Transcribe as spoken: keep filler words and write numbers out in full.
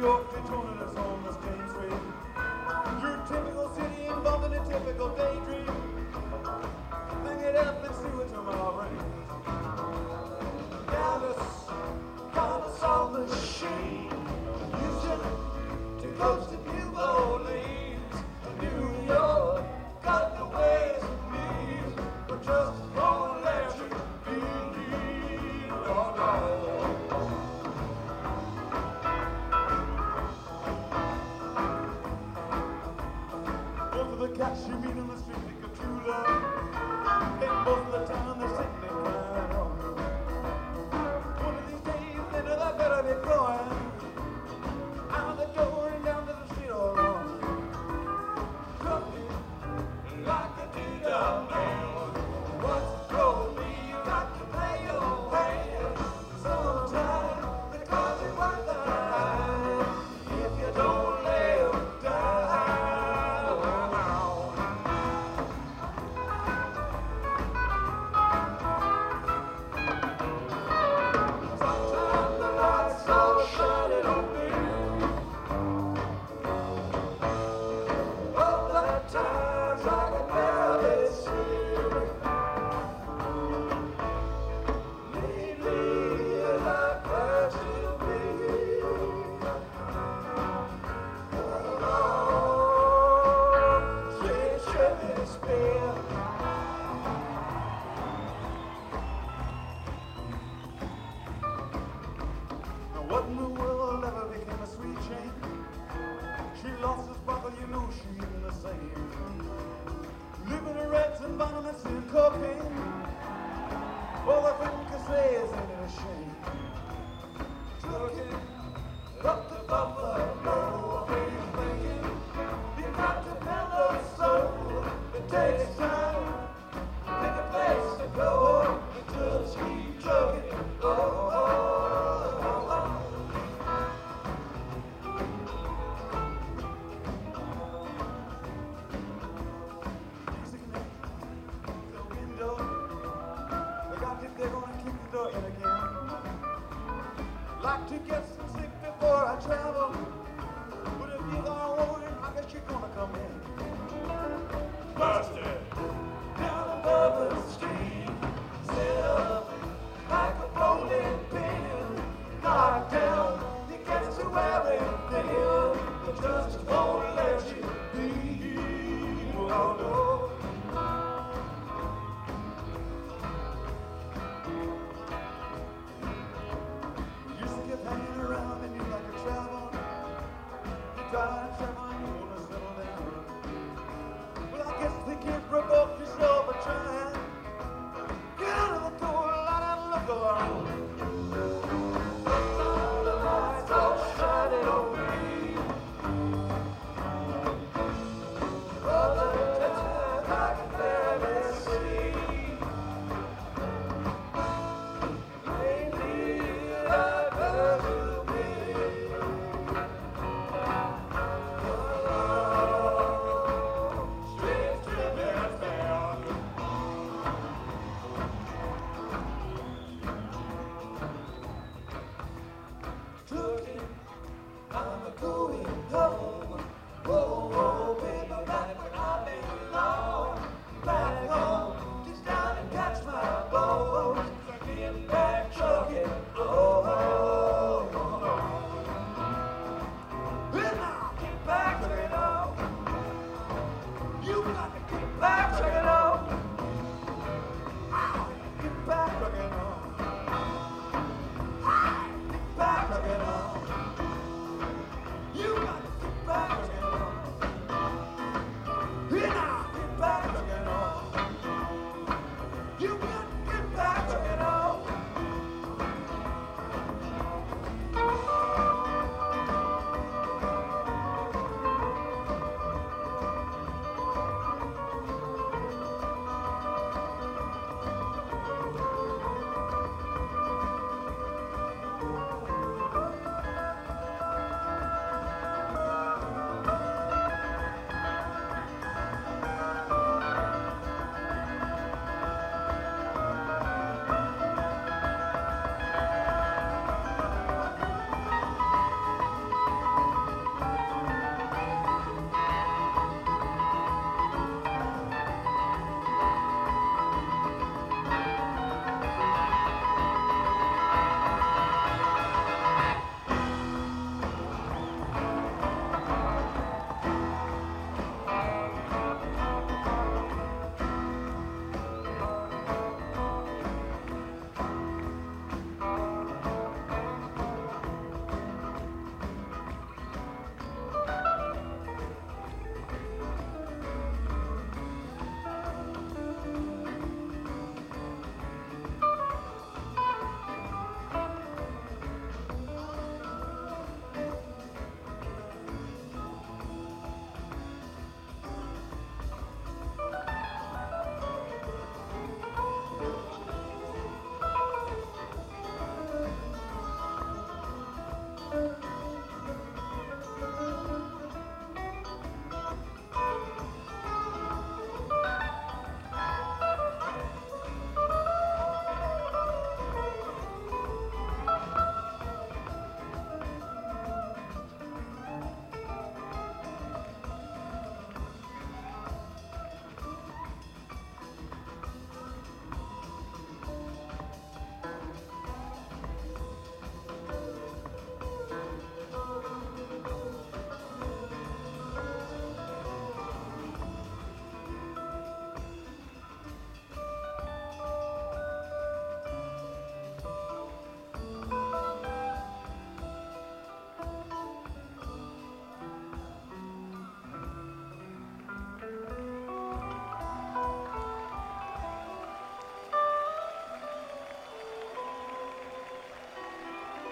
York, Daytona, that's on the James Street. Your typical city involved in a typical daydream. Hang it up and see what tomorrow brings. Dallas, Dallas on the machine. Houston, too close to New Orleans. New York, got the ways and means, but just won't let you be. Oh, no. The cats you meet on the street think of true love, and most of the time they're sitting there crying wrong. One of these days they know they better be going out the door and down to the street all along. Something like a do-dum man. What's the role me? You got to play your hand. Sometimes because it's worth the time if you don't live down. What in the world ever became a sweet chain? She lost her sparkle, you know she ain't the same. Living in reds and bottomless in cocaine. All I think I say is ain't it a shame? Looking up to Buffalo, where you thinking? You got to mellow soul. It takes time. Pick a place to go. Just keep trucking. Oh, oh. They're gonna kick the door in again. Like to get some sleep before I travel.